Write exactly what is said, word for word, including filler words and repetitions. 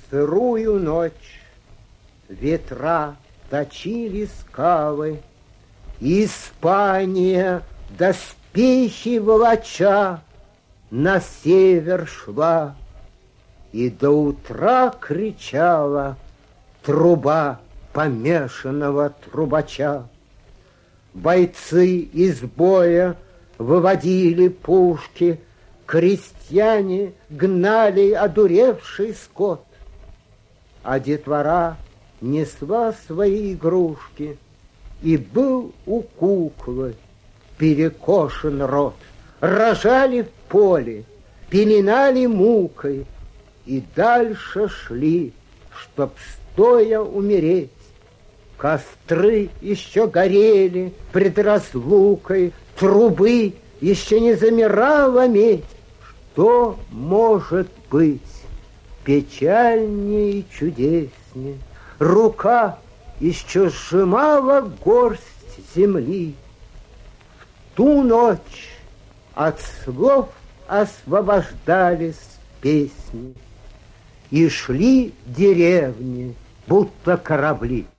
сырую ночь ветра точили скалы, Испания, доспехи волоча, на север шла, и до утра кричала труба помешанного трубача. Бойцы из боя выводили пушки, крестьяне гнали одуревший скот, а детвора несла свои игрушки, и был у куклы перекошен рот. Рожали в поле, пеленали мукой, и дальше шли, чтоб стоя умереть. Костры еще горели пред разлукой, трубы еще не замирала медь. Что может быть печальнее и чудеснее? Рука еще сжимала горсть земли. В ту ночь от слов освобождались песни, и шли деревни, будто корабли.